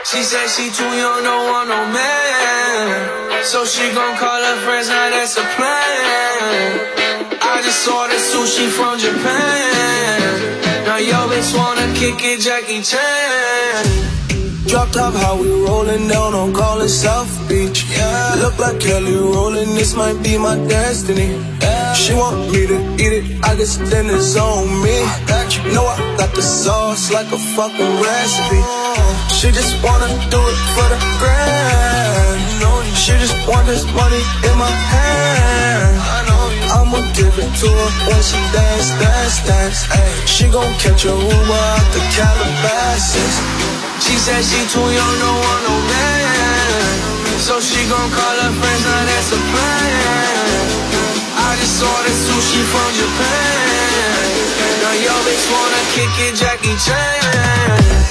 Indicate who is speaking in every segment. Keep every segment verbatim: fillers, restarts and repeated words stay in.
Speaker 1: She said she too young, don't want no man. So she gon' call her friends, now that's a plan. I just ordered sushi from Japan. Now yo bitch wanna kick it, Jackie Chan.
Speaker 2: Drop top, how we rollin' down on call it South Beach. Yeah. Look like Kelly rollin', this might be my destiny. Yeah. She want me to eat it, I guess then it's on me. You know I got the sauce like a fucking recipe. She just wanna do it for the grand. She just want this money in my hand. I'ma give it to her when she dance, dance, dance. Ay. She gon' catch a Uber out the Calabasas.
Speaker 1: She said she too young, don't want no man. So she gon' call her friends, now that's a plan. I just ordered sushi from Japan. Now yo bitch wanna kick it, Jackie Chan.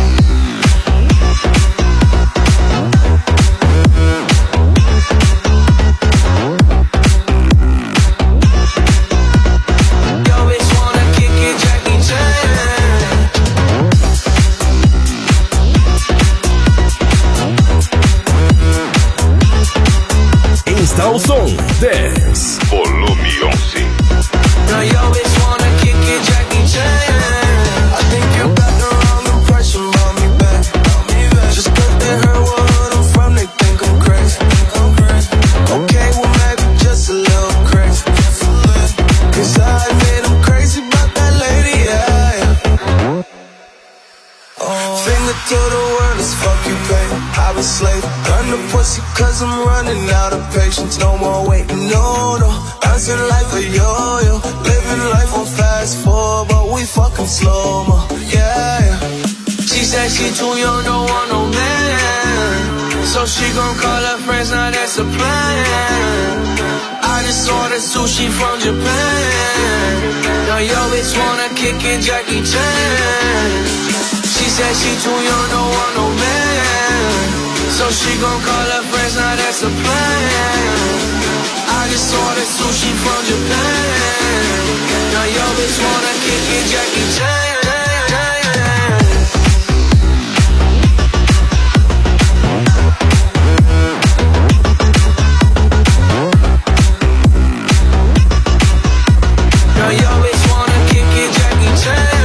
Speaker 3: Está o som dez, volume onze.
Speaker 1: Now yo bitch wanna kick it, Jackie Chan.
Speaker 2: I think you got the wrong impression about me, babe. Just cause they heard where I'm from, they think I'm crazy. Okay, well maybe just a little crazy. Cause I admit I'm crazy about that lady, yeah. Oh. Finger to the world, let's fuck you, babe. I'm a slave. Run the pussy cause I'm running out of patience. No more waiting, no, no. Bouncing like a yo-yo. Living life on fast forward, but we fucking slow-mo, yeah, yeah.
Speaker 1: She said she too young, don't want no man. So she gon' call her friends, now that's a plan. I just ordered sushi from Japan. Now yo bitch wanna kick it, Jackie Chan. She said she too young, don't want no man. So she gon' call her friends, now that's a plan. I just ordered sushi from Japan. Now yo bitch wanna kick it, Jackie Chan. Now yo bitch wanna kick it, Jackie Chan.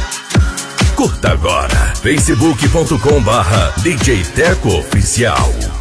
Speaker 3: Curta agora facebook ponto com barra D J Teco Oficial.